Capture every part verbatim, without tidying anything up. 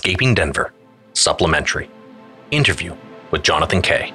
Escaping Denver, Supplementary. Interview with Jonathan Kay.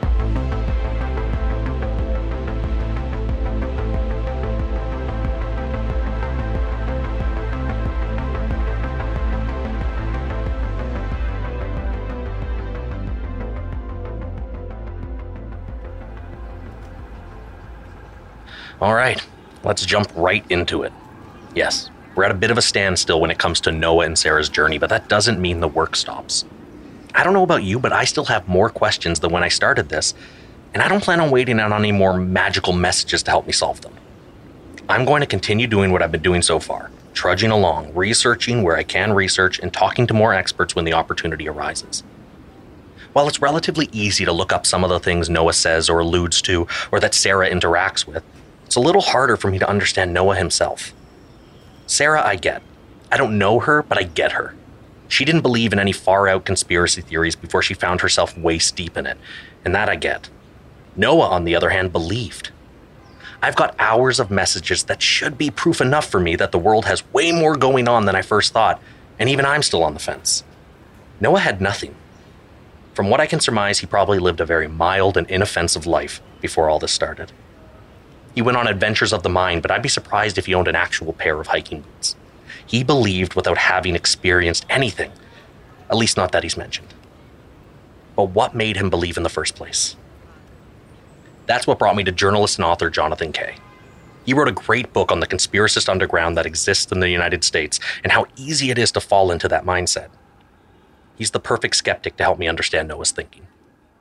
All right, let's jump right into it. Yes, we're at a bit of a standstill when it comes to Noah and Sarah's journey, but that doesn't mean the work stops. I don't know about you, but I still have more questions than when I started this, and I don't plan on waiting out on any more magical messages to help me solve them. I'm going to continue doing what I've been doing so far, trudging along, researching where I can research, and talking to more experts when the opportunity arises. While it's relatively easy to look up some of the things Noah says or alludes to, or that Sarah interacts with, it's a little harder for me to understand Noah himself. Sarah, I get. I don't know her, but I get her. She didn't believe in any far-out conspiracy theories before she found herself waist deep in it, and that I get. Noah, on the other hand, believed. I've got hours of messages that should be proof enough for me that the world has way more going on than I first thought, and even I'm still on the fence. Noah had nothing. From what I can surmise, he probably lived a very mild and inoffensive life before all this started. He went on adventures of the mind, but I'd be surprised if he owned an actual pair of hiking boots. He believed without having experienced anything, at least not that he's mentioned. But what made him believe in the first place? That's what brought me to journalist and author Jonathan Kay. He wrote a great book on the conspiracist underground that exists in the United States and how easy it is to fall into that mindset. He's the perfect skeptic to help me understand Noah's thinking.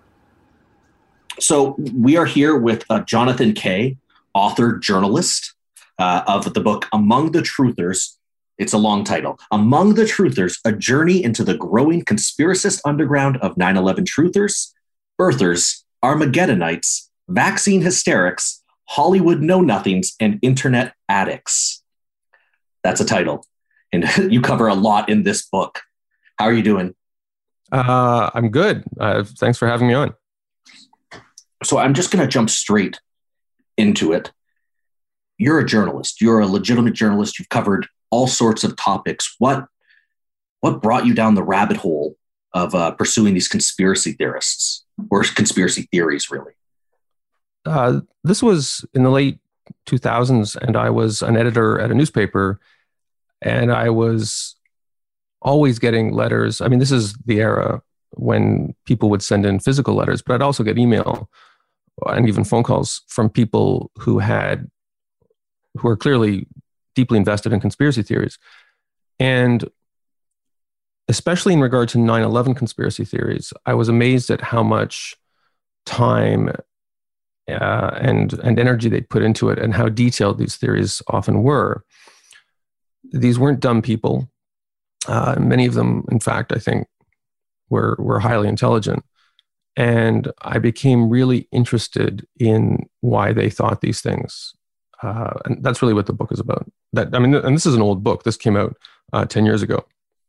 So we are here with uh, Jonathan Kay, author, journalist uh, of the book Among the Truthers. It's a long title. Among the Truthers, A Journey into the Growing Conspiracist Underground of nine eleven Truthers, Birthers, Armageddonites, Vaccine Hysterics, Hollywood Know-Nothings, and Internet Addicts. That's a title. And you cover a lot in this book. How are you doing? Uh, I'm good. Uh, thanks for having me on. So I'm just going to jump straight into it. You're a journalist. You're a legitimate journalist. You've covered all sorts of topics. What what brought you down the rabbit hole of uh, pursuing these conspiracy theorists or conspiracy theories, really? Uh, this was in the late two thousands, and I was an editor at a newspaper, and I was always getting letters. I mean, this is the era when people would send in physical letters, but I'd also get email and even phone calls from people who had, who are clearly deeply invested in conspiracy theories. And especially in regard to nine eleven conspiracy theories, I was amazed at how much time uh, and, and energy they put into it and how detailed these theories often were. These weren't dumb people. Uh, many of them, in fact, I think, were were highly intelligent. And I became really interested in why they thought these things. Uh, and that's really what the book is about. That I mean, and this is an old book. This came out uh, ten years ago.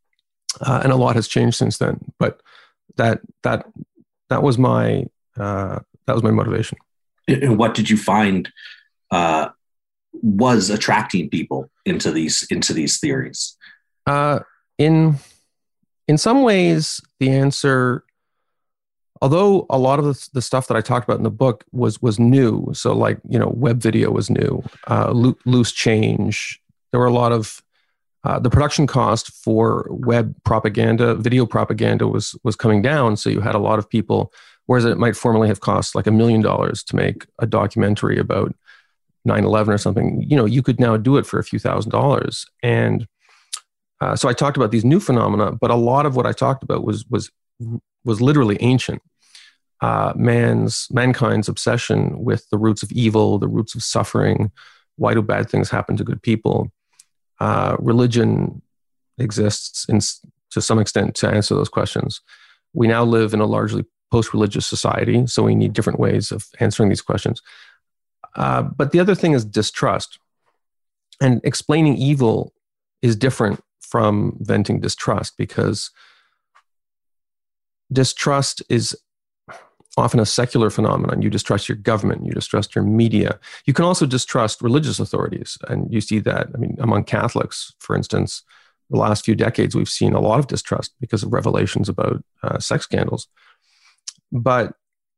Uh, and a lot has changed since then. But that that that was my uh, that was my motivation. And what did you find uh, was attracting people into these into these theories? Uh, in in some ways, the answer, although a lot of the, the stuff that I talked about in the book was was new, so like, you know, web video was new, uh, lo- loose change. There were a lot of uh, the production cost for web propaganda, video propaganda was was coming down. So you had a lot of people, whereas it might formerly have cost like a million dollars to make a documentary about nine eleven or something. You know, you could now do it for a few thousand dollars. And uh, so I talked about these new phenomena, but a lot of what I talked about was was was literally ancient. Uh, man's mankind's obsession with the roots of evil, the roots of suffering. Why do bad things happen to good people? Uh, religion exists in, to some extent to answer those questions. We now live in a largely post-religious society, so we need different ways of answering these questions. Uh, but the other thing is distrust. And explaining evil is different from venting distrust, because distrust is often a secular phenomenon. You distrust your government, you distrust your media. You can also distrust religious authorities. And you see that, I mean, among Catholics, for instance, the last few decades, we've seen a lot of distrust because of revelations about uh, sex scandals. But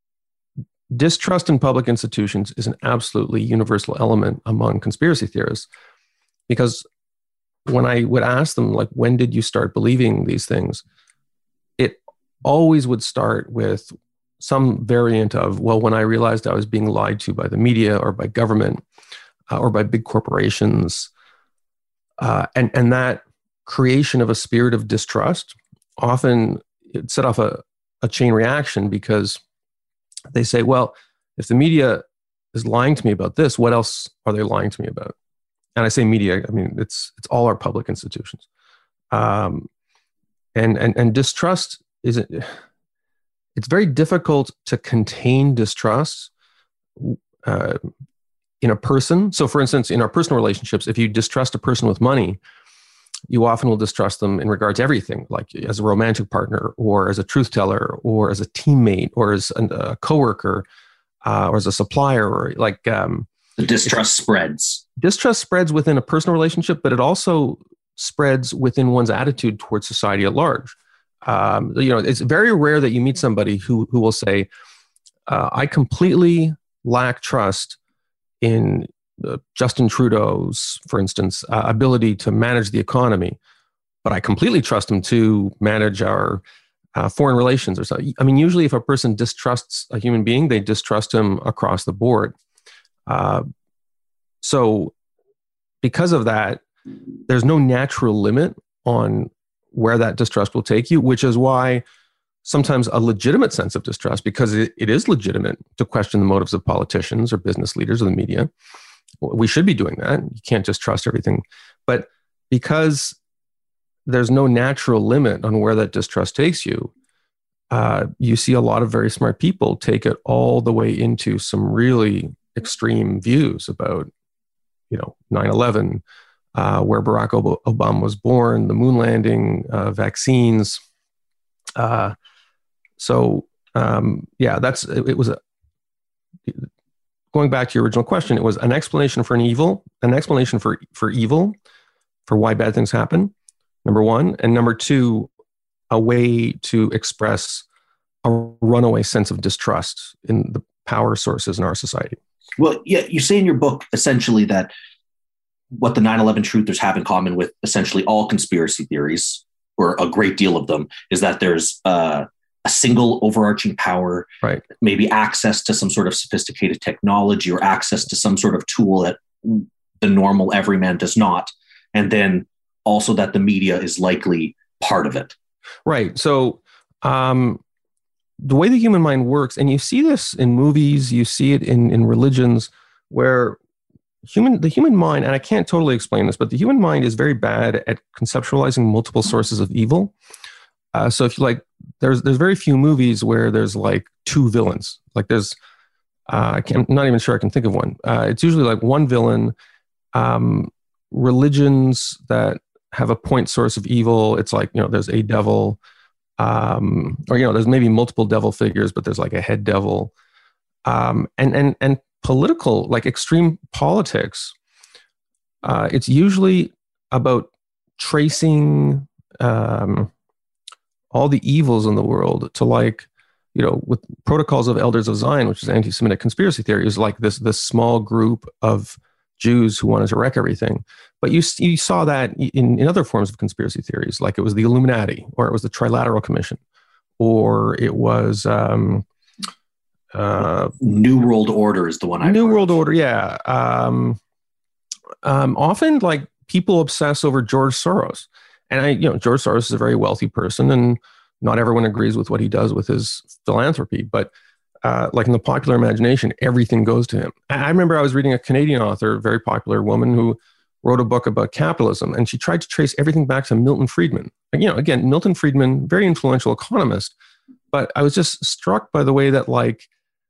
distrust in public institutions is an absolutely universal element among conspiracy theorists, because when I would ask them, like, when did you start believing these things? It always would start with some variant of, well, when I realized I was being lied to by the media or by government uh, or by big corporations. Uh, and, and that creation of a spirit of distrust often it set off a, a chain reaction, because they say, well, if the media is lying to me about this, what else are they lying to me about? And I say media, I mean, it's it's all our public institutions. Um, and, and, and distrust is, it's very difficult to contain distrust uh, in a person. So for instance, in our personal relationships, if you distrust a person with money, you often will distrust them in regard to everything, like as a romantic partner or as a truth teller or as a teammate or as a, a coworker uh, or as a supplier, or like... Um, the distrust spreads. Distrust spreads within a personal relationship, but it also spreads within one's attitude towards society at large. Um, you know, it's very rare that you meet somebody who who will say, uh, "I completely lack trust in uh, Justin Trudeau's, for instance, uh, ability to manage the economy, but I completely trust him to manage our uh, foreign relations," or something. I mean, usually, if a person distrusts a human being, they distrust him across the board. Uh, so, because of that, there's no natural limit on where that distrust will take you, which is why sometimes a legitimate sense of distrust, because it, it is legitimate to question the motives of politicians or business leaders or the media. We should be doing that. You can't just trust everything. But because there's no natural limit on where that distrust takes you, uh, you see a lot of very smart people take it all the way into some really extreme views about, you know, nine eleven, uh, where Barack Obama was born, the moon landing, uh, vaccines. Uh, so, um, yeah, that's, it, it was a, going back to your original question, it was an explanation for an evil, an explanation for, for evil, for why bad things happen, number one. And number two, a way to express a runaway sense of distrust in the power sources in our society. Well, yeah, you say in your book essentially that what the nine eleven truthers have in common with essentially all conspiracy theories, or a great deal of them, is that there's uh, a single overarching power, right? Maybe access to some sort of sophisticated technology or access to some sort of tool that the normal everyman does not. And then also that the media is likely part of it. Right. So um, the way the human mind works, and you see this in movies, you see it in, in religions, where human the human mind, and I can't totally explain this, but the human mind is very bad at conceptualizing multiple sources of evil. Uh, so if you like, there's there's very few movies where there's like two villains. Like there's, uh, I can't, I'm not even sure I can think of one. Uh, it's usually like one villain. Um, religions that have a point source of evil, it's like, you know, there's a devil. Um, or, you know, there's maybe multiple devil figures, but there's like a head devil. Um, and, and, and political, like extreme politics, uh, it's usually about tracing um, all the evils in the world to, like, you know, with Protocols of Elders of Zion, which is anti-Semitic conspiracy theory, is like this, this small group of Jews who wanted to wreck everything. But you, you saw that in, in other forms of conspiracy theories, like it was the Illuminati, or it was the Trilateral Commission, or it was um, uh, New World Order is the one I New World Order, yeah. Um, um, often, like, people obsess over George Soros, and I, you know, George Soros is a very wealthy person, and not everyone agrees with what he does with his philanthropy, but Uh, like in the popular imagination, everything goes to him. I remember I was reading a Canadian author, a very popular woman, who wrote a book about capitalism, and she tried to trace everything back to Milton Friedman. And, you know, again, Milton Friedman, very influential economist, but I was just struck by the way that, like,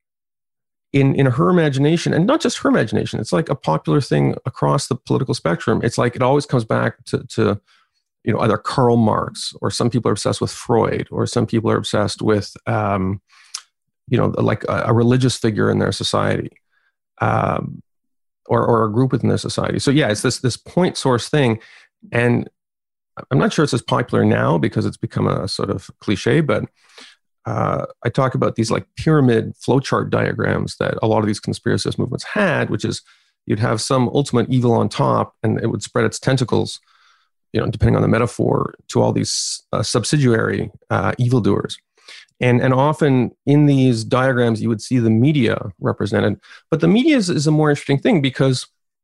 in, in her imagination, and not just her imagination, it's like a popular thing across the political spectrum. It's like it always comes back to, to you know, either Karl Marx, or some people are obsessed with Freud, or some people are obsessed with um, you know, like a, a religious figure in their society, um, or, or a group within their society. So yeah, it's this, this point source thing. And I'm not sure it's as popular now because it's become a sort of cliche, but uh, I talk about these like pyramid flowchart diagrams that a lot of these conspiracist movements had, which is you'd have some ultimate evil on top and it would spread its tentacles, you know, depending on the metaphor, to all these uh, subsidiary uh, evildoers. And, and often in these diagrams, you would see the media represented. But the media is, is a more interesting thing because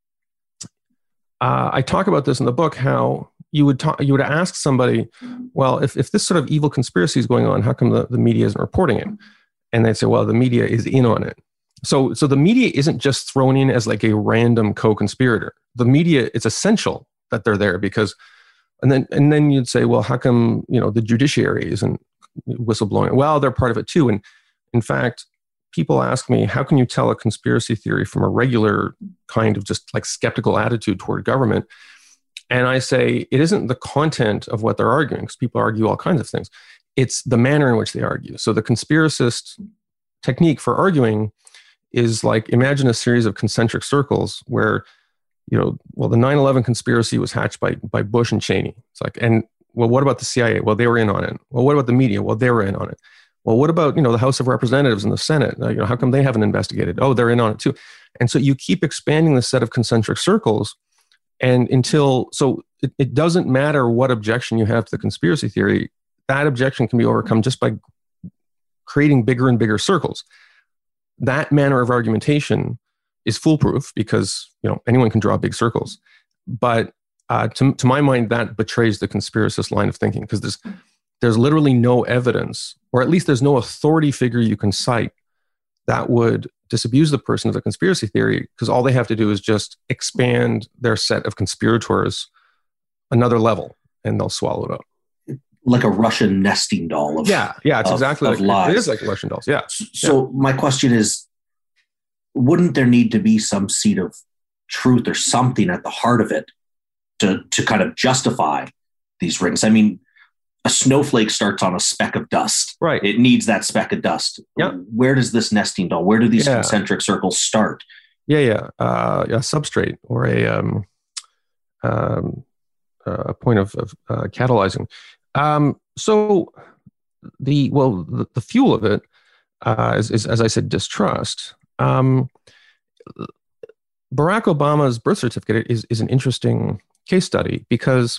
uh, I talk about this in the book, how you would talk, you would ask somebody, well, if, if this sort of evil conspiracy is going on, how come the, the media isn't reporting it? And they'd say, well, the media is in on it. So, so the media isn't just thrown in as like a random co-conspirator. The media, it's essential that they're there because, and then, and then you'd say, well, how come, you know, the judiciary isn't whistleblowing? Well, they're part of it too. And in fact, people ask me, how can you tell a conspiracy theory from a regular kind of just like skeptical attitude toward government? And I say, it isn't the content of what they're arguing, because people argue all kinds of things. It's the manner in which they argue. So the conspiracist technique for arguing is like, imagine a series of concentric circles where, you know, well, the nine eleven conspiracy was hatched by, by Bush and Cheney. It's like, and well, what about the C I A? Well, they were in on it. Well, what about the media? Well, they were in on it. Well, what about, you know, the House of Representatives and the Senate? Uh, you know, how come they haven't investigated? Oh, they're in on it too. And so you keep expanding the set of concentric circles, and until, so it, it doesn't matter what objection you have to the conspiracy theory, that objection can be overcome just by creating bigger and bigger circles. That manner of argumentation is foolproof because, you know, anyone can draw big circles. But uh, to, to my mind, that betrays the conspiracist line of thinking, because there's, there's literally no evidence, or at least there's no authority figure you can cite that would disabuse the person of the conspiracy theory, because all they have to do is just expand their set of conspirators another level and they'll swallow it up. Like a Russian nesting doll of yeah yeah it's of, exactly of like lies. It is like Russian dolls. Yeah. So yeah. My question is, wouldn't there need to be some seed of truth or something at the heart of it to to kind of justify these rings? I mean, a snowflake starts on a speck of dust. Right. It needs that speck of dust. Yeah. Where does this nesting doll, where do these yeah. concentric circles start? Yeah, yeah. Uh, a substrate or a um, um, a point of, of uh, catalyzing. Um, so the, well, the, the fuel of it uh, is, is, as I said, distrust. Um, Barack Obama's birth certificate is, is an interesting case study, because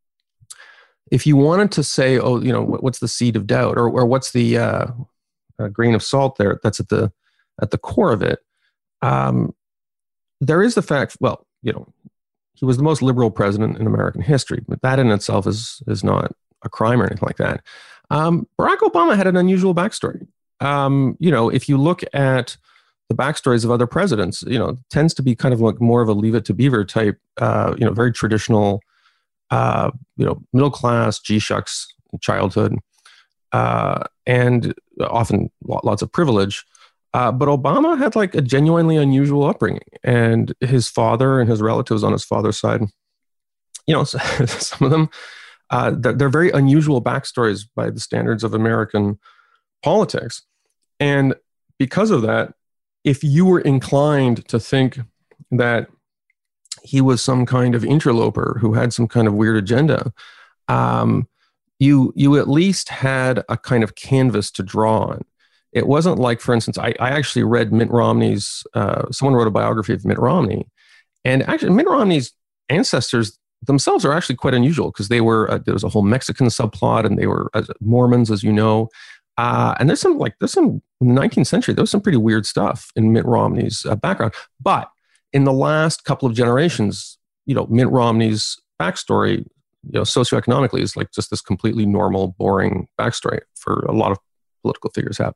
if you wanted to say, oh, you know, what's the seed of doubt, or, or what's the uh, uh, grain of salt there that's at the at the core of it, um, there is the fact, well, you know, he was the most liberal president in American history, but that in itself is is not a crime or anything like that. Um, Barack Obama had an unusual backstory. Um, you know, if you look at the backstories of other presidents, you know, it tends to be kind of like more of a Leave It to Beaver type, uh, you know, very traditional, uh, you know, middle class, G-shucks childhood, uh, and often lots of privilege. Uh, but Obama had like a genuinely unusual upbringing, and his father and his relatives on his father's side, you know, some of them, uh, they're, they're very unusual backstories by the standards of American politics. And because of that, if you were inclined to think that he was some kind of interloper who had some kind of weird agenda, um, you you at least had a kind of canvas to draw on. It wasn't like, for instance, I, I actually read Mitt Romney's, uh, someone wrote a biography of Mitt Romney, and actually Mitt Romney's ancestors themselves are actually quite unusual, because they were, uh, there was a whole Mexican subplot, and they were uh, Mormons, as you know. Uh, and there's some, like, there's some, in the nineteenth century, there was some pretty weird stuff in Mitt Romney's uh, background. But in the last couple of generations, you know, Mitt Romney's backstory, you know, socioeconomically is like just this completely normal, boring backstory for a lot of political figures have.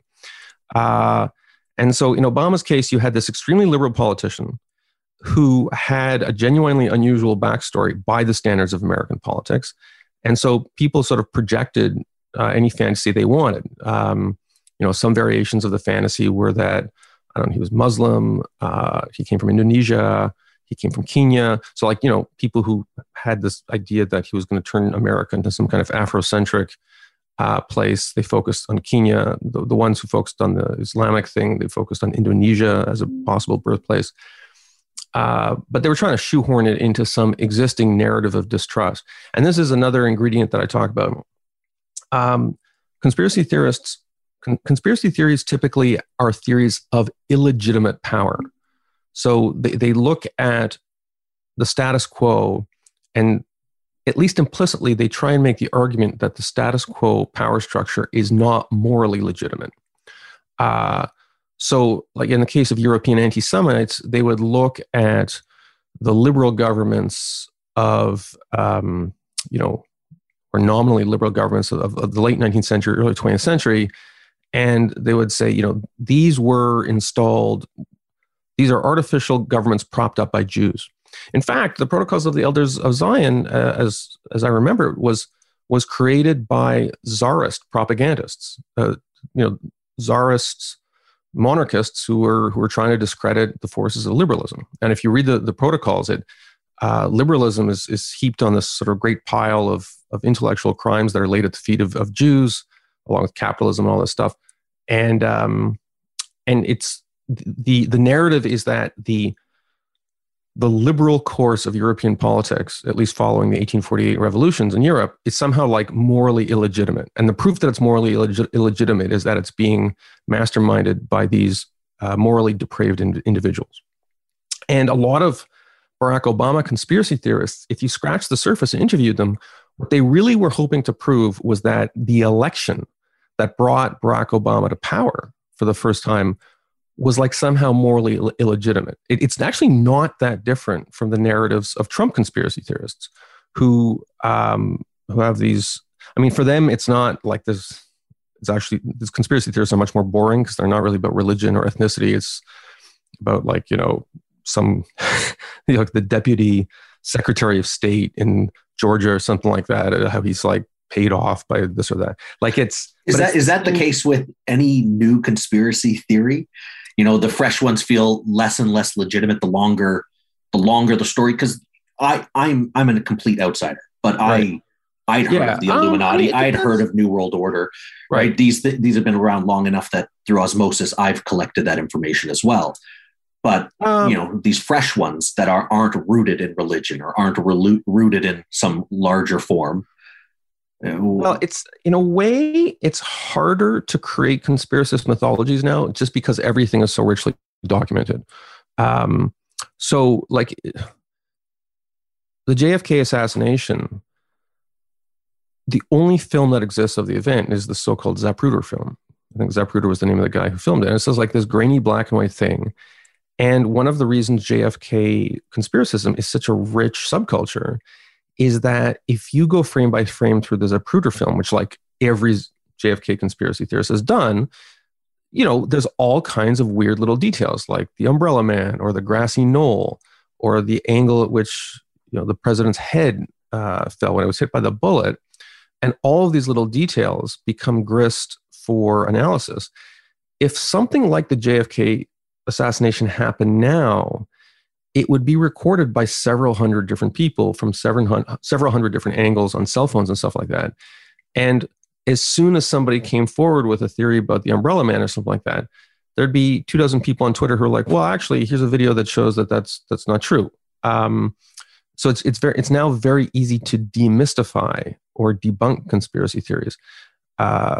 Uh, and so in Obama's case, you had this extremely liberal politician who had a genuinely unusual backstory by the standards of American politics. And so people sort of projected uh, any fantasy they wanted. Um, you know, some variations of the fantasy were that, I don't know, he was Muslim, uh, he came from Indonesia, he came from Kenya. So like, you know, people who had this idea that he was going to turn America into some kind of Afrocentric uh, place, they focused on Kenya. The, the ones who focused on the Islamic thing, they focused on Indonesia as a possible birthplace. Uh, but they were trying to shoehorn it into some existing narrative of distrust. And this is another ingredient that I talk about. Um, conspiracy theorists, con- conspiracy theories typically are theories of illegitimate power. So they, they look at the status quo, and at least implicitly, they try and make the argument that the status quo power structure is not morally legitimate. Uh, so, like in the case of European anti-Semites, they would look at the liberal governments of, um, you know, or nominally liberal governments of, of the late nineteenth century, early twentieth century, and they would say, you know, these were installed, these are artificial governments propped up by Jews. In fact, the Protocols of the Elders of Zion, uh, as as I remember, was was created by Tsarist propagandists, uh, you know, Tsarists, monarchists who were who were trying to discredit the forces of liberalism. And if you read the, the protocols, it uh, liberalism is is heaped on this sort of great pile of of intellectual crimes that are laid at the feet of, of Jews, along with capitalism and all this stuff. And um, and it's the the narrative is that the the liberal course of European politics, at least following the eighteen forty-eight revolutions in Europe, is somehow like morally illegitimate. And the proof that it's morally illeg- illegitimate is that it's being masterminded by these uh, morally depraved in- individuals. And a lot of Barack Obama conspiracy theorists, if you scratch the surface and interviewed them, what they really were hoping to prove was that the election that brought Barack Obama to power for the first time was like somehow morally Ill- illegitimate. It, it's actually not that different from the narratives of Trump conspiracy theorists who um, who have these. I mean, for them, it's not like this. It's actually, these conspiracy theorists are much more boring because they're not really about religion or ethnicity. It's about like, you know, some, you know, like the deputy secretary of state in Georgia or something like that, how he's like paid off by this or that. Like it's, is that, it's, is that the case with any new conspiracy theory? You know, the fresh ones feel less and less legitimate the longer, the longer the story. Because I, I'm, I'm a complete outsider, but right. I, I'd heard yeah. of the Illuminati. Um, I mean, I'd heard of New World Order. Right. Right. These, th- these have been around long enough that through osmosis, I've collected that information as well. But um, you know, these fresh ones that are aren't rooted in religion or aren't re- rooted in some larger form. Well, it's in a way, it's harder to create conspiracist mythologies now just because everything is so richly documented. Um, so like the J F K assassination, the only film that exists of the event is the so-called Zapruder film. I think Zapruder was the name of the guy who filmed it. And it says like this grainy black and white thing. And one of the reasons J F K conspiracism is such a rich subculture is that if you go frame by frame through the Zapruder film, which like every J F K conspiracy theorist has done, you know, there's all kinds of weird little details like the Umbrella Man or the grassy knoll or the angle at which, you know, the president's head uh, fell when it was hit by the bullet. And all of these little details become grist for analysis. If something like the J F K assassination happened now, it would be recorded by several hundred different people from several hundred, several hundred different angles on cell phones and stuff like that. And as soon as somebody came forward with a theory about the Umbrella Man or something like that, there'd be two dozen people on Twitter who are like, well, actually, here's a video that shows that that's, that's not true. Um, so it's, it's very, it's now very easy to demystify or debunk conspiracy theories. Uh,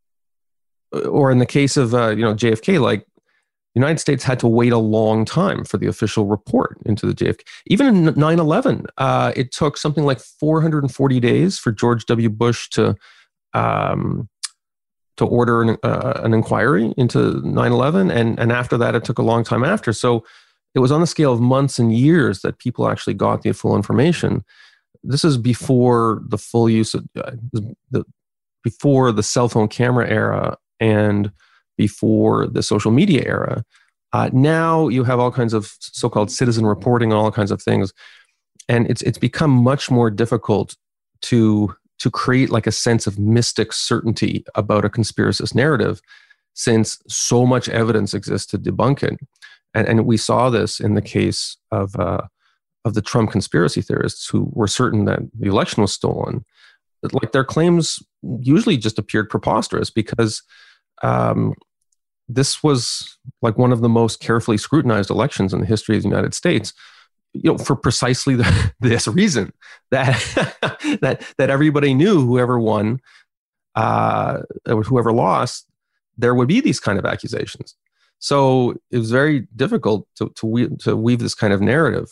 or in the case of, uh, you know, J F K, like, the United States had to wait a long time for the official report into the J F K. Even in nine eleven, uh, it took something like four hundred forty days for George W. Bush to um, to order an, uh, an inquiry into nine eleven. And, and after that, it took a long time after. So it was on the scale of months and years that people actually got the full information. This is before the full use of uh, the before the cell phone camera era and before the social media era. Uh, now you have all kinds of so-called citizen reporting and all kinds of things. And it's it's become much more difficult to, to create like a sense of mystic certainty about a conspiracist narrative since so much evidence exists to debunk it. And, and we saw this in the case of, uh, of the Trump conspiracy theorists who were certain that the election was stolen. Like their claims usually just appeared preposterous because um, this was like one of the most carefully scrutinized elections in the history of the United States, you know, for precisely the, this reason that that that everybody knew whoever won, uh, or whoever lost, there would be these kind of accusations. So it was very difficult to to weave, to weave this kind of narrative,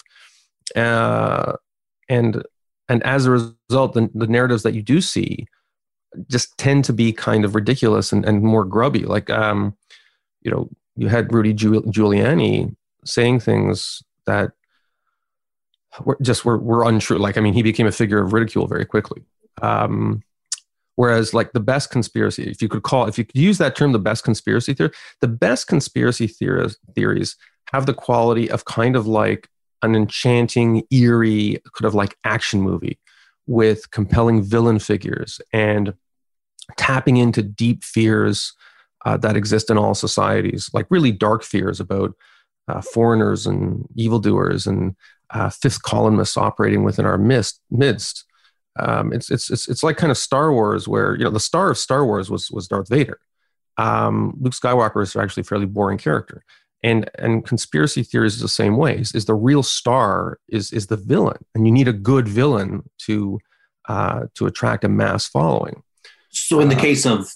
uh, and and as a result, the, the narratives that you do see just tend to be kind of ridiculous and, and more grubby. Like, um, you know, you had Rudy Giuliani saying things that were just were, were untrue. Like, I mean, he became a figure of ridicule very quickly. Um, whereas, like, the best conspiracy, if you could call, if you could use that term, the best conspiracy theory, the best conspiracy theories, theories have the quality of kind of like an enchanting, eerie, kind of like action movie with compelling villain figures and tapping into deep fears uh, that exist in all societies, like really dark fears about uh, foreigners and evildoers and uh, fifth columnists operating within our midst. midst. Um, it's, it's it's it's like kind of Star Wars, where, you know, the star of Star Wars was was Darth Vader. Um, Luke Skywalker is actually a fairly boring character, and and conspiracy theories is the same way. Is, is the real star is is the villain, and you need a good villain to uh, to attract a mass following. So in the case of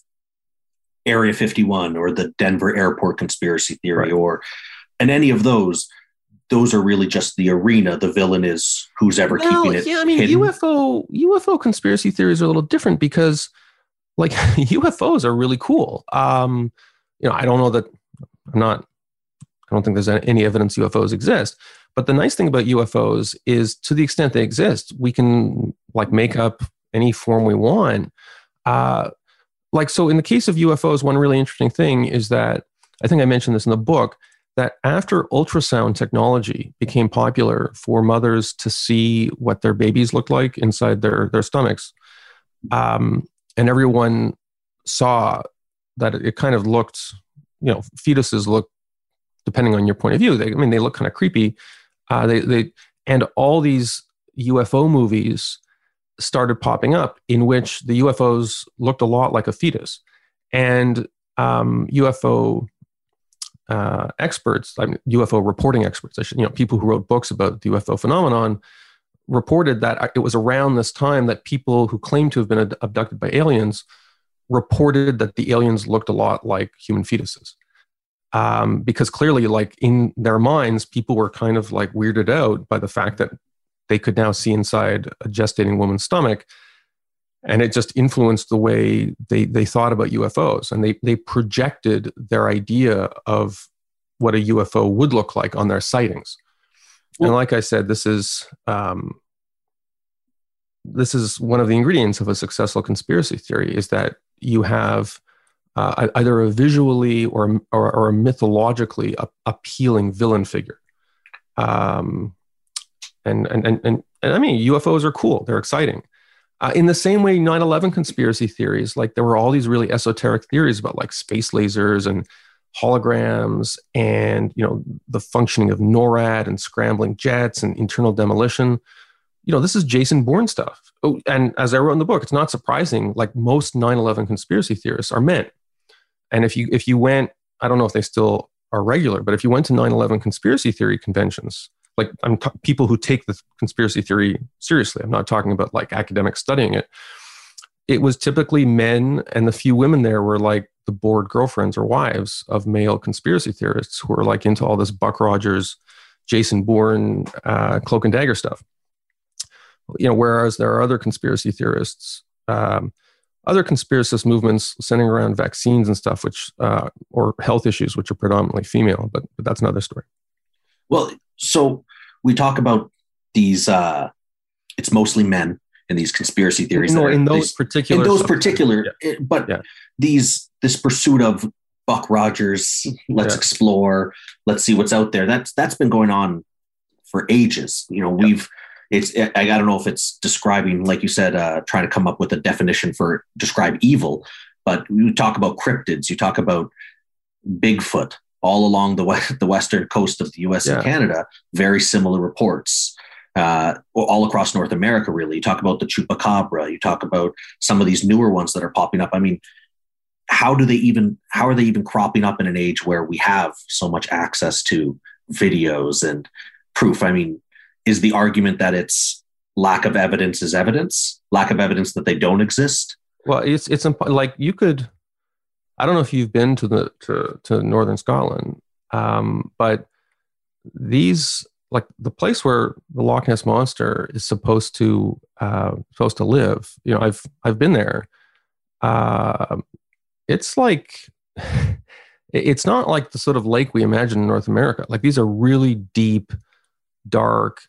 Area fifty-one or the Denver airport conspiracy theory, right, or and any of those, those are really just the arena. The villain is who's ever well, keeping it yeah, I mean, hidden. U F O U F O conspiracy theories are a little different because, like, U F Os are really cool. Um, you know, I don't know that I'm not. I don't think there's any evidence U F Os exist. But the nice thing about U F Os is, to the extent they exist, we can like make up any form we want. Uh, like, so in the case of U F Os, one really interesting thing is that, I think I mentioned this in the book, that after ultrasound technology became popular for mothers to see what their babies looked like inside their, their stomachs, um, and everyone saw that it kind of looked, you know, fetuses look, depending on your point of view, they, I mean, they look kind of creepy. Uh, they, they, and all these U F O movies started popping up in which the U F Os looked a lot like a fetus. And um, U F O uh, experts, I mean, U F O reporting experts, I should, you know, people who wrote books about the U F O phenomenon, reported that it was around this time that people who claimed to have been abducted by aliens reported that the aliens looked a lot like human fetuses. Um, because clearly, like, in their minds, people were kind of like weirded out by the fact that they could now see inside a gestating woman's stomach, and it just influenced the way they they thought about U F Os, and they they projected their idea of what a U F O would look like on their sightings. Well, and like I said, this is um, this is one of the ingredients of a successful conspiracy theory, is that you have Uh, either a visually or or, or a mythologically a, appealing villain figure, um, and, and and and and I mean, U F Os are cool; they're exciting. Uh, in the same way, nine eleven conspiracy theories, like, there were all these really esoteric theories about like space lasers and holograms, and, you know, the functioning of NORAD and scrambling jets and internal demolition. You know, this is Jason Bourne stuff. Oh, and as I wrote in the book, it's not surprising. Like, most nine eleven conspiracy theorists are men. And if you if you went, I don't know if they still are regular, but if you went to nine eleven conspiracy theory conventions, like, I'm t- people who take the conspiracy theory seriously, I'm not talking about like academics studying it. It was typically men, and the few women there were like the bored girlfriends or wives of male conspiracy theorists who were like into all this Buck Rogers, Jason Bourne, uh, cloak and dagger stuff. You know, whereas there are other conspiracy theorists, um, other conspiracist movements centering around vaccines and stuff, which uh, or health issues, which are predominantly female, but, but that's another story. Well, so we talk about these. Uh, it's mostly men in these conspiracy theories. No, that are, in those these, particular, in those particular, yeah. but yeah. these this pursuit of Buck Rogers. Let's yeah. explore. Let's see what's out there. That's that's been going on for ages. You know, yeah. we've. It's, I don't know if it's describing, like you said, uh, trying to come up with a definition for describe evil, but you talk about cryptids, you talk about Bigfoot all along the west, the western coast of the U S yeah. and Canada, very similar reports, uh, all across North America, really. You talk about the Chupacabra, you talk about some of these newer ones that are popping up. I mean, how do they even, how are they even cropping up in an age where we have so much access to videos and proof? I mean, is the argument that it's lack of evidence is evidence, lack of evidence that they don't exist? Well, it's, it's imp- like you could, I don't know if you've been to the, to, to Northern Scotland, um, but these, like the place where the Loch Ness Monster is supposed to, uh, supposed to live, you know, I've, I've been there. Uh, it's like, it's not like the sort of lake we imagine in North America. Like these are really deep, dark,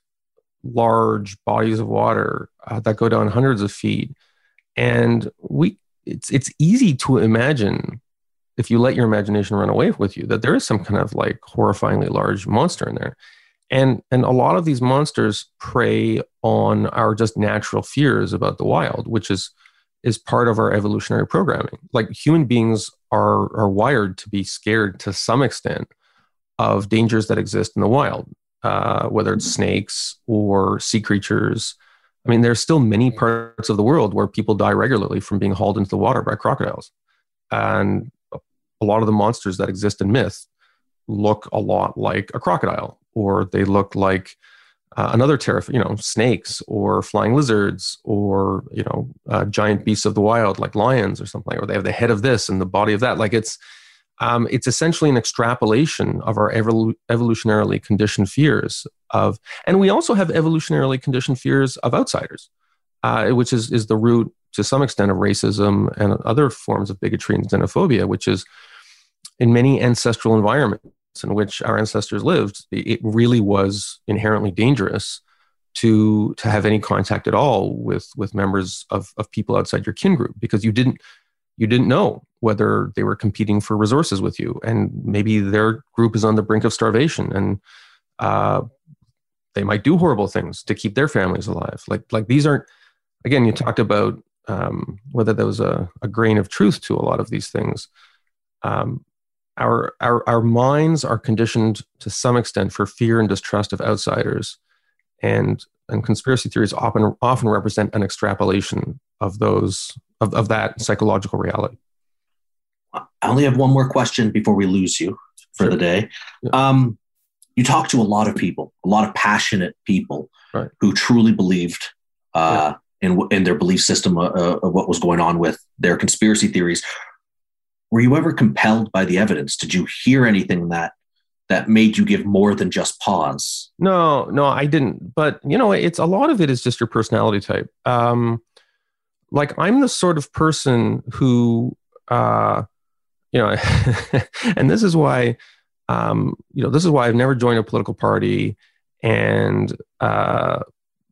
large bodies of water uh, that go down hundreds of feet. And we, it's, it's easy to imagine, if you let your imagination run away with you, that there is some kind of like horrifyingly large monster in there. And, and a lot of these monsters prey on our just natural fears about the wild, which is, is part of our evolutionary programming. Like human beings are, are wired to be scared to some extent of dangers that exist in the wild, uh, whether it's snakes or sea creatures. I mean, there's still many parts of the world where people die regularly from being hauled into the water by crocodiles. And a lot of the monsters that exist in myth look a lot like a crocodile, or they look like uh, another terrifying, you know, snakes or flying lizards, or, you know, uh, giant beasts of the wild like lions or something, or they have the head of this and the body of that. Like it's, um, it's essentially an extrapolation of our evol- evolutionarily conditioned fears of, and we also have evolutionarily conditioned fears of outsiders, uh, which is, is the root to some extent of racism and other forms of bigotry and xenophobia, which is in many ancestral environments in which our ancestors lived, it really was inherently dangerous to to have any contact at all with with members of of people outside your kin group, because you didn't you didn't know whether they were competing for resources with you, and maybe their group is on the brink of starvation, and uh, they might do horrible things to keep their families alive. Like like these aren't, again, you talked about um, whether there was a, a grain of truth to a lot of these things. Um, Our, our our minds are conditioned to some extent for fear and distrust of outsiders, and and conspiracy theories often often represent an extrapolation of those of, of that psychological reality. I only have one more question before we lose you for sure. the day. Yeah. Um, you talk to a lot of people, a lot of passionate people, right, who truly believed uh, yeah. in in their belief system uh, of what was going on with their conspiracy theories. Were you ever compelled by the evidence? Did you hear anything that that made you give more than just pause? No, no, I didn't. But, you know, it's a lot of it is just your personality type. Um, like I'm the sort of person who, uh, you know, and this is why, um, you know, this is why I've never joined a political party, and uh,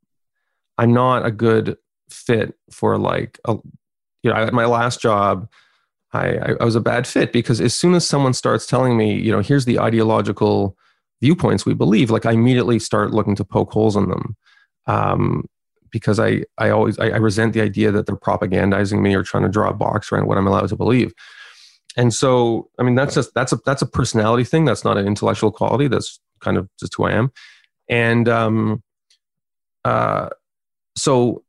I'm not a good fit for like, a, you know, at my last job, I, I was a bad fit, because as soon as someone starts telling me, you know, here's the ideological viewpoints we believe, like I immediately start looking to poke holes in them, um, because I I always I, I resent the idea that they're propagandizing me or trying to draw a box around what I'm allowed to believe. And so, I mean, that's just that's a that's a personality thing. That's not an intellectual quality. That's kind of just who I am. And um, uh, so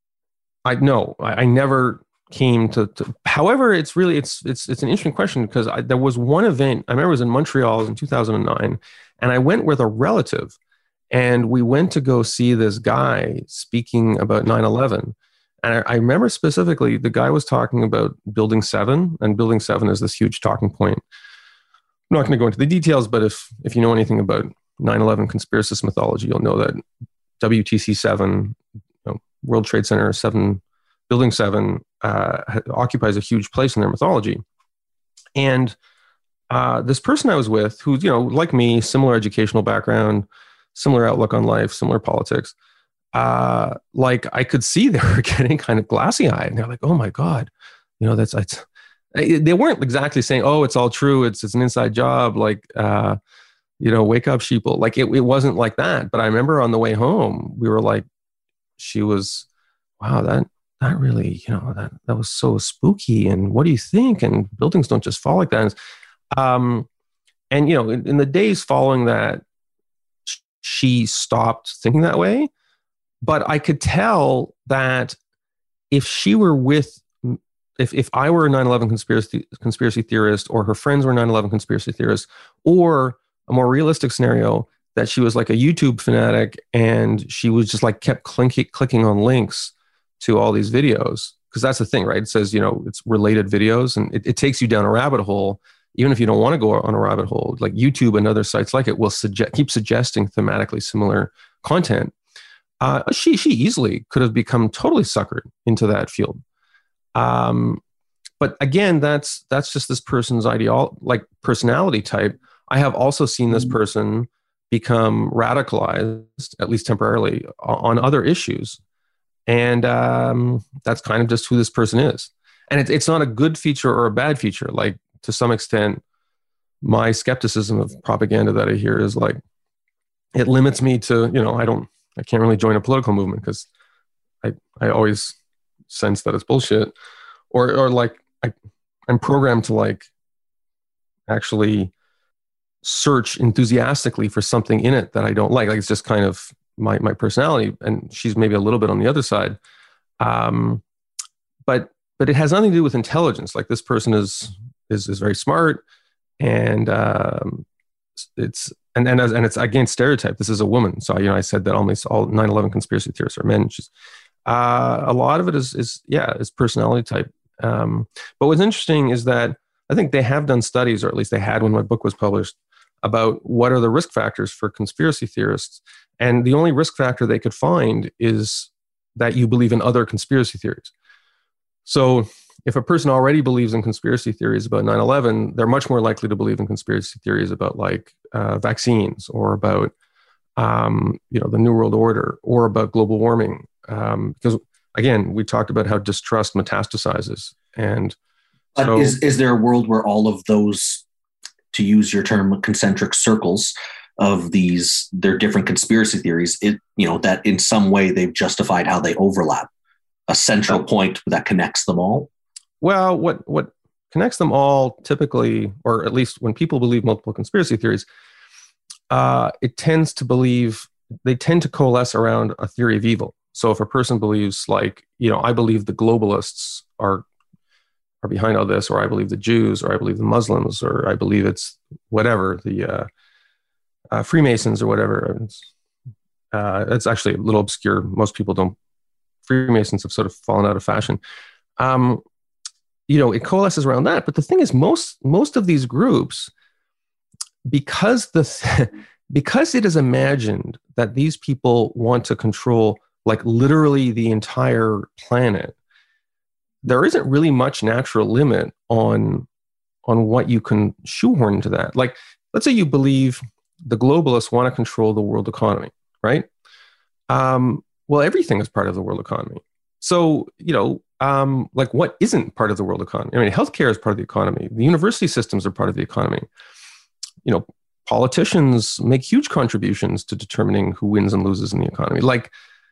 I no, I, I never. came to, to however it's really it's it's it's an interesting question, because I, there was one event I remember it was in Montreal in two thousand nine, and I went with a relative, and we went to go see this guy speaking about nine eleven, and I, I remember specifically the guy was talking about Building seven, and Building seven is this huge talking point. I'm not going to go into the details, but if if you know anything about nine eleven conspiracist mythology, you'll know that W T C seven, you know, World Trade Center seven, Building seven uh, occupies a huge place in their mythology. And uh, this person I was with, who's, you know, like me, similar educational background, similar outlook on life, similar politics, uh, like I could see they were getting kind of glassy eyed, and they're like, "Oh my God, you know, that's it's." They weren't exactly saying, "Oh, it's all true. It's it's an inside job." Like, uh, you know, wake up, sheeple. Like it, it wasn't like that. But I remember on the way home, we were like, she was, wow, that. Not really, you know, that, that was so spooky. And what do you think? And buildings don't just fall like that. Um, and, you know, in, in the days following that, she stopped thinking that way. But I could tell that if she were with if, if I were a nine eleven conspiracy conspiracy theorist, or her friends were nine eleven conspiracy theorists, or a more realistic scenario that she was like a YouTube fanatic and she was just like kept clicking clicking on links to all these videos, because that's the thing, right? It says, you know, it's related videos, and it, it takes you down a rabbit hole. Even if you don't want to go on a rabbit hole, like YouTube and other sites like it will suggest, keep suggesting thematically similar content. Uh, she she easily could have become totally suckered into that field. Um, but again, that's that's just this person's ideal, like personality type. I have also seen this person become radicalized, at least temporarily, on other issues, and um, that's kind of just who this person is. And it's it's not a good feature or a bad feature. Like, to some extent, my skepticism of propaganda that I hear is like, it limits me to, you know, I don't, I can't really join a political movement because I, I always sense that it's bullshit, or, or like I, I'm programmed to like actually search enthusiastically for something in it that I don't like. Like, it's just kind of my, my personality, and she's maybe a little bit on the other side. Um, but, but it has nothing to do with intelligence. Like, this person is, is, is very smart, and um, it's and and, as, and it's against stereotype. This is a woman, so you know I said that almost all nine eleven conspiracy theorists are men. She's, uh, a lot of it is is yeah is personality type. Um, but what's interesting is that I think they have done studies, or at least they had when my book was published, about what are the risk factors for conspiracy theorists, and the only risk factor they could find is that you believe in other conspiracy theories. So if a person already believes in conspiracy theories about nine eleven, they're much more likely to believe in conspiracy theories about like uh, vaccines, or about um, you know the New World Order, or about global warming. Um, because again, we talked about how distrust metastasizes, and but so, is is there a world where all of those, to use your term, concentric circles of these, their different conspiracy theories, it you know that in some way they've justified how they overlap, a central point that connects them all? Well, what what connects them all typically, or at least when people believe multiple conspiracy theories, uh, it tends to believe, they tend to coalesce around a theory of evil. So if a person believes, like, you know, I believe the globalists are are behind all this, or I believe the Jews, or I believe the Muslims, or I believe it's whatever, the uh, uh, Freemasons or whatever. It's, uh, it's actually a little obscure. Most people don't. Freemasons have sort of fallen out of fashion. Um, you know, it coalesces around that. But the thing is, most most of these groups, because the because it is imagined that these people want to control, like, literally the entire planet, there isn't really much natural limit on on what you can shoehorn into that. Like, let's say you believe the globalists want to control the world economy, right? Um, well, everything is part of the world economy. So, you know, um, like, what isn't part of the world economy? I mean, healthcare is part of the economy. The university systems are part of the economy. You know, politicians make huge contributions to determining who wins and loses in the economy. Like,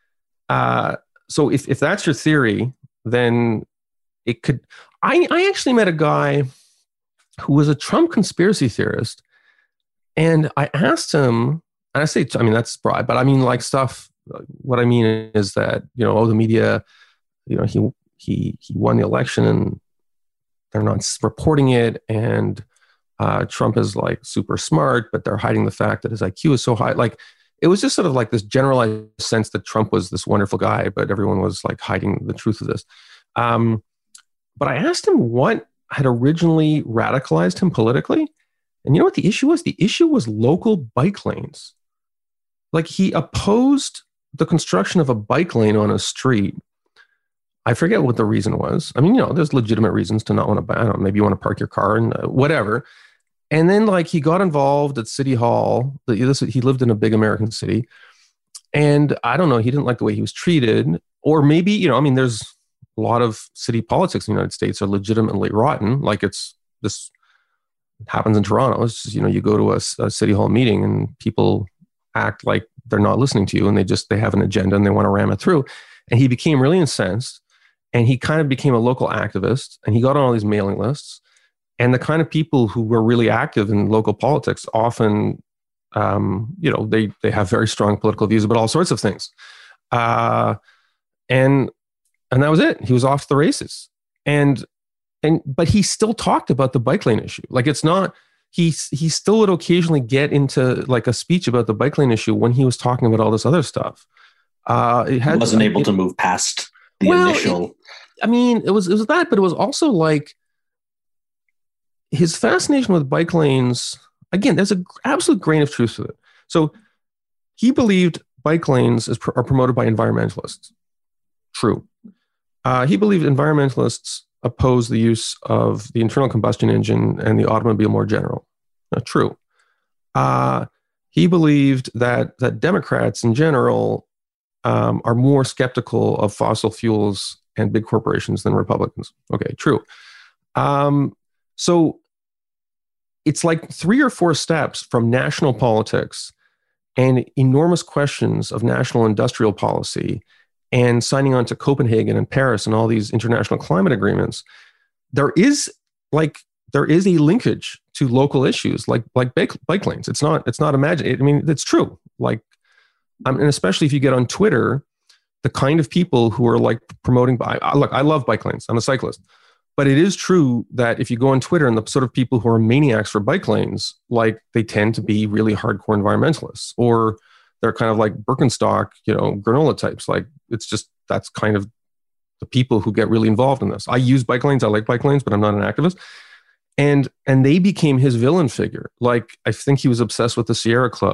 uh, so if, if that's your theory, then it could, I, I actually met a guy who was a Trump conspiracy theorist, and I asked him, and I say, I mean, that's broad, but I mean, like, stuff, what I mean is that, you know, oh, the media, you know, he, he, he won the election and they're not reporting it. And uh, Trump is like super smart, but they're hiding the fact that his I Q is so high. Like, it was just sort of like this generalized sense that Trump was this wonderful guy, but everyone was like hiding the truth of this. Um, but I asked him what had originally radicalized him politically. And you know what the issue was? The issue was local bike lanes. Like, he opposed the construction of a bike lane on a street. I forget what the reason was. I mean, you know, there's legitimate reasons to not want to buy. I don't know, maybe you want to park your car and uh, whatever. And then, like, he got involved at City Hall. This, he lived in a big American city. And I don't know, he didn't like the way he was treated. Or maybe, you know, I mean, there's a lot of city politics in the United States are legitimately rotten. Like, it's this happens in Toronto. It's just, you know, you go to a, a City Hall meeting and people act like they're not listening to you, and they just, they have an agenda and they want to ram it through. And he became really incensed, and he kind of became a local activist, and he got on all these mailing lists. And the kind of people who were really active in local politics often, um, you know, they, they have very strong political views about all sorts of things. Uh, and, and that was it. He was off to the races. And and but he still talked about the bike lane issue. Like it's not he he still would occasionally get into like a speech about the bike lane issue when he was talking about all this other stuff. Uh, it had, he wasn't able it, to move past the well, initial. It, I mean, it was it was that, but it was also like his fascination with bike lanes. Again, there's an absolute grain of truth to it. So he believed bike lanes is, are promoted by environmentalists. True. Uh, he believed environmentalists oppose the use of the internal combustion engine and the automobile more general. Uh, true. Uh, he believed that that Democrats in general um, are more skeptical of fossil fuels and big corporations than Republicans. Okay, true. Um, so it's like three or four steps from national politics and enormous questions of national industrial policy and signing on to Copenhagen and Paris and all these international climate agreements. There is like there is a linkage to local issues like like bike, bike lanes. It's not it's not imagined. I mean, it's true. Like, um, and especially if you get on Twitter, the kind of people who are like promoting. I, look, I love bike lanes. I'm a cyclist. But it is true that if you go on Twitter and the sort of people who are maniacs for bike lanes, like they tend to be really hardcore environmentalists, or they're kind of like Birkenstock, you know, granola types. Like it's just, that's kind of the people who get really involved in this. I use bike lanes. I like bike lanes, but I'm not an activist. And, and they became his villain figure. Like, I think he was obsessed with the Sierra Club,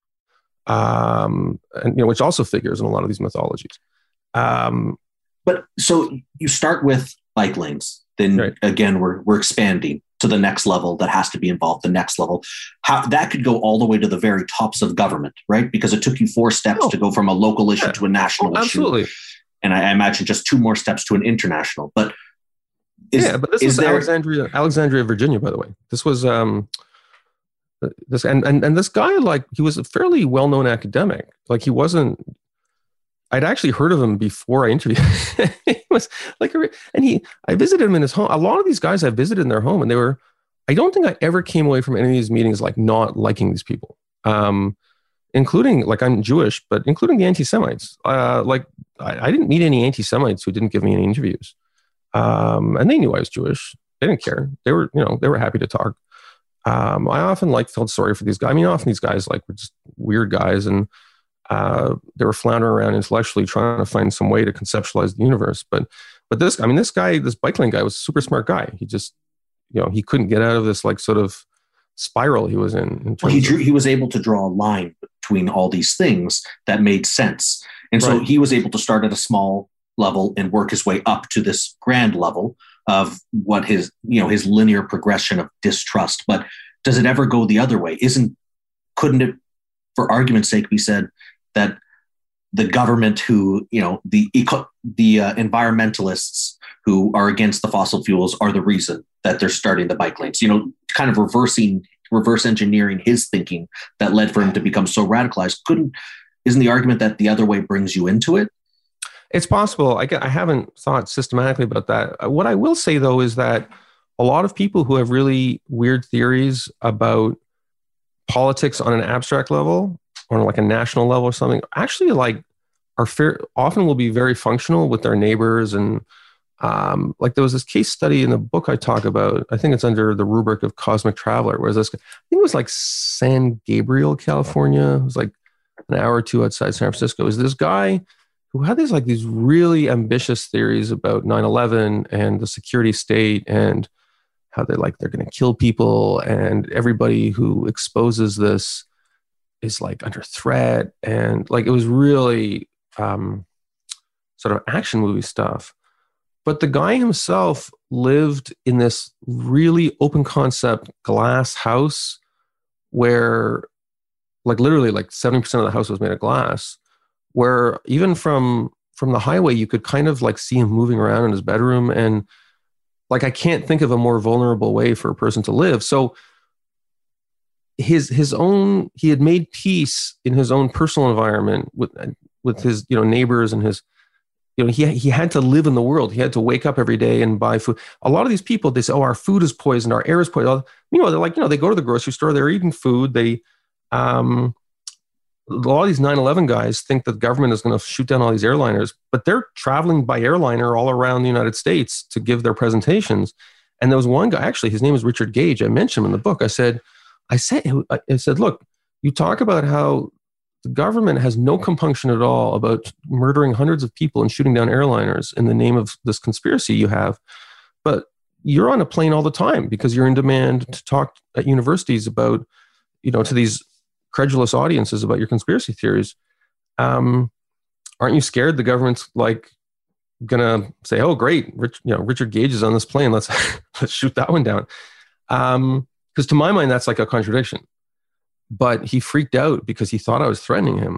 um, and, you know, which also figures in a lot of these mythologies. Um, but so you start with bike lanes. Then right. again, we're we're expanding to the next level that has to be involved, the next level. How that could go all the way to the very tops of government, right? Because it took you four steps oh. to go from a local issue yeah. to a national oh, issue. Absolutely. And I, I imagine just two more steps to an international. But is, yeah, but this is was there... Alexandria, Alexandria, Virginia, by the way. This was um this and and and this guy, like, he was a fairly well-known academic. Like, he wasn't. I'd actually heard of him before I interviewed. He was like, a, and he, I visited him in his home. A lot of these guys I visited in their home, and they were, I don't think I ever came away from any of these meetings like not liking these people, um, including, like, I'm Jewish, but including the anti-Semites. Uh, like, I, I didn't meet any anti-Semites who didn't give me any interviews, um, and they knew I was Jewish. They didn't care. They were, you know, they were happy to talk. Um, I often like felt sorry for these guys. I mean, often these guys like were just weird guys, and Uh, they were floundering around intellectually trying to find some way to conceptualize the universe. But, but this, I mean, this guy, this bike lane guy was a super smart guy. He just, you know, he couldn't get out of this like sort of spiral he was in. in well, he drew, he was able to draw a line between all these things that made sense. And so right. he was able to start at a small level and work his way up to this grand level of what his, you know, his linear progression of distrust. But does it ever go the other way? Isn't, couldn't it, for argument's sake, be said that the government who, you know, the eco- the uh, environmentalists who are against the fossil fuels are the reason that they're starting the bike lanes, you know, kind of reversing, reverse engineering his thinking that led for him to become so radicalized. Couldn't, isn't the argument that the other way brings you into it? It's possible. I, I haven't thought systematically about that. What I will say, though, is that a lot of people who have really weird theories about politics on an abstract level, or like a national level or something, actually like are fair, often will be very functional with their neighbors. And um, like there was this case study in the book I talk about, I think it's under the rubric of Cosmic Traveler, where this, I think it was like San Gabriel, California. It was like an hour or two outside San Francisco. It was this guy who had these like these really ambitious theories about nine eleven and the security state and how they're like, they're going to kill people, and everybody who exposes this is like under threat. And like, it was really um, sort of action movie stuff. But the guy himself lived in this really open concept glass house where like literally like seventy percent of the house was made of glass, where even from, from the highway, you could kind of like see him moving around in his bedroom. And like, I can't think of a more vulnerable way for a person to live. So his his own, he had made peace in his own personal environment with with his, you know, neighbors, and his, you know, he he had to live in the world. He had to wake up every day and buy food. A lot of these people, they say, oh, our food is poisoned, our air is poisoned. You know, they're like, you know, they go to the grocery store, they're eating food. They, um, a lot of these nine eleven guys think that the government is going to shoot down all these airliners, but they're traveling by airliner all around the United States to give their presentations. And there was one guy, actually, his name was Richard Gage. I mentioned him in the book. I said, I said, I said, look, you talk about how the government has no compunction at all about murdering hundreds of people and shooting down airliners in the name of this conspiracy you have. But you're on a plane all the time because you're in demand to talk at universities about, you know, to these credulous audiences about your conspiracy theories. Um, aren't you scared the government's like gonna say, "Oh, great, Rich, you know, Richard Gage is on this plane. Let's let's shoot that one down." Um, because to my mind, that's like a contradiction. But he freaked out because he thought I was threatening him.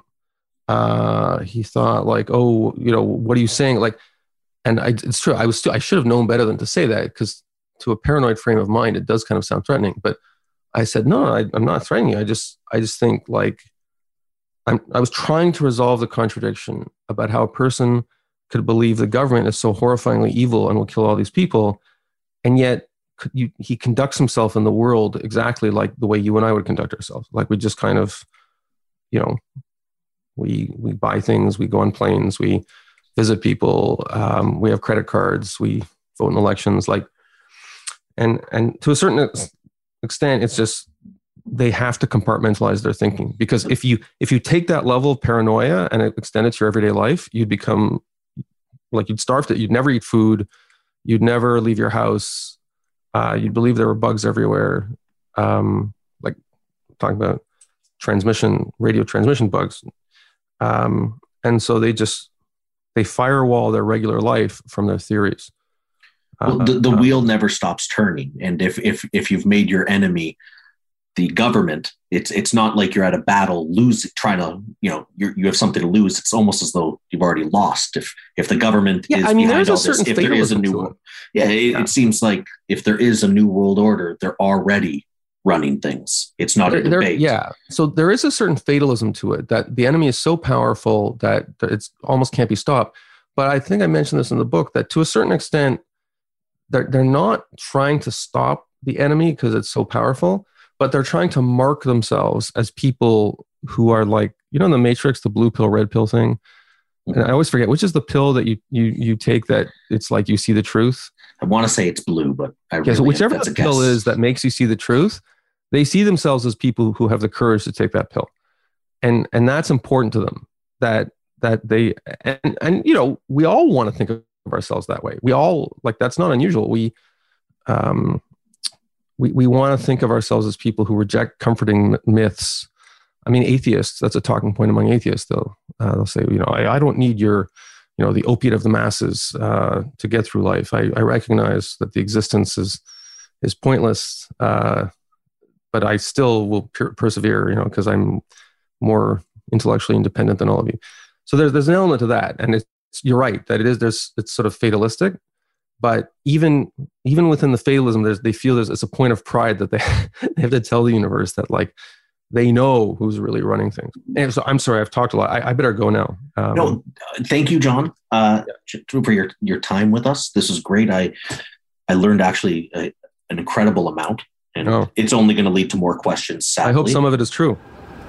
Uh, he thought like, "Oh, you know, what are you saying?" Like, and I, it's true. I was still, I should have known better than to say that, because to a paranoid frame of mind, it does kind of sound threatening. But I said, "No, I, I'm not threatening you. I just, I just think like, I'm, I was trying to resolve the contradiction about how a person could believe the government is so horrifyingly evil and will kill all these people, and yet." You, he conducts himself in the world exactly like the way you and I would conduct ourselves. Like we just kind of, you know, we we buy things, we go on planes, we visit people, um, we have credit cards, we vote in elections. Like, and and to a certain extent, it's just they have to compartmentalize their thinking, because if you if you take that level of paranoia and extend it to your everyday life, you'd become like you'd starve to. You'd never eat food, you'd never leave your house. Uh, you'd believe there were bugs everywhere, um, like talking about transmission, radio transmission bugs. Um, and so they just, they firewall their regular life from their theories. Well, the, the uh, wheel never stops turning. And if, if, if you've made your enemy the government, it's, it's not like you're at a battle, lose, trying to, you know, you're, you have something to lose. It's almost as though you've already lost. If, if the government yeah, is I mean, behind there's all a certain this, if there is a new one, yeah, it, yeah, it seems like if there is a new world order, they're already running things. It's not there, a debate. There, yeah. So there is a certain fatalism to it, that the enemy is so powerful that it's almost can't be stopped. But I think I mentioned this in the book, that to a certain extent, they're, they're not trying to stop the enemy because it's so powerful, but they're trying to mark themselves as people who are like, you know, in the Matrix, the blue pill, red pill thing. And I always forget, which is the pill that you you you take that it's like you see the truth. I want to say it's blue, but I really yeah, so whichever the pill guess. is that makes you see the truth, they see themselves as people who have the courage to take that pill, and and that's important to them. That that they and and you know, we all want to think of ourselves that way. We all, like, that's not unusual. We um we we want to think of ourselves as people who reject comforting myths. I mean, atheists, that's a talking point among atheists, though. Uh, they'll say, you know, I, I don't need your, you know, the opiate of the masses uh, to get through life. I, I recognize that the existence is is pointless, uh, but I still will per- persevere, you know, because I'm more intellectually independent than all of you. So there's there's an element to that, and it's, you're right that it is. There's it's sort of fatalistic, but even even within the fatalism, there's they feel there's it's a point of pride that they they have to tell the universe that, like, they know who's really running things. And so I'm sorry, I've talked a lot. I, I better go now. Um, no, thank you, John, uh, yeah. for your, your time with us. This is great. I I learned actually a, an incredible amount, and oh. it's only going to lead to more questions. Sadly. I hope some of it is true.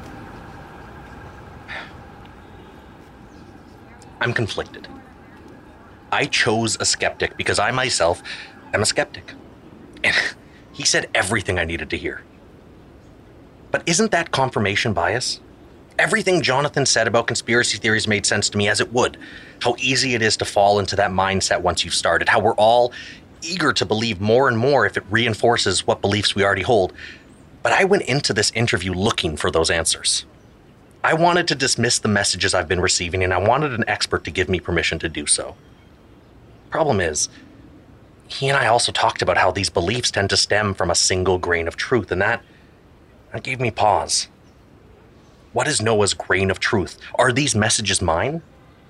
I'm conflicted. I chose a skeptic because I myself am a skeptic. And he said everything I needed to hear. But isn't that confirmation bias? Everything Jonathan said about conspiracy theories made sense to me, as it would. How easy it is to fall into that mindset once you've started. How we're all eager to believe more and more if it reinforces what beliefs we already hold. But I went into this interview looking for those answers. I wanted to dismiss the messages I've been receiving, and I wanted an expert to give me permission to do so. Problem is, he and I also talked about how these beliefs tend to stem from a single grain of truth, and that That gave me pause. What is Noah's grain of truth? Are these messages mine?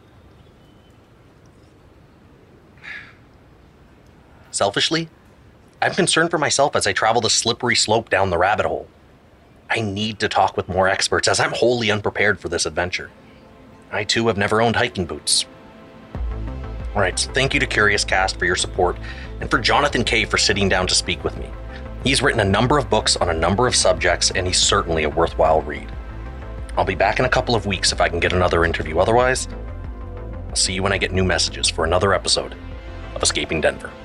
Selfishly, I'm concerned for myself as I travel the slippery slope down the rabbit hole. I need to talk with more experts, as I'm wholly unprepared for this adventure. I too have never owned hiking boots. Alright, so thank you to Curious Cast for your support, and for Jonathan Kay for sitting down to speak with me. He's written a number of books on a number of subjects, and he's certainly a worthwhile read. I'll be back in a couple of weeks if I can get another interview. Otherwise, I'll see you when I get new messages for another episode of Escaping Denver.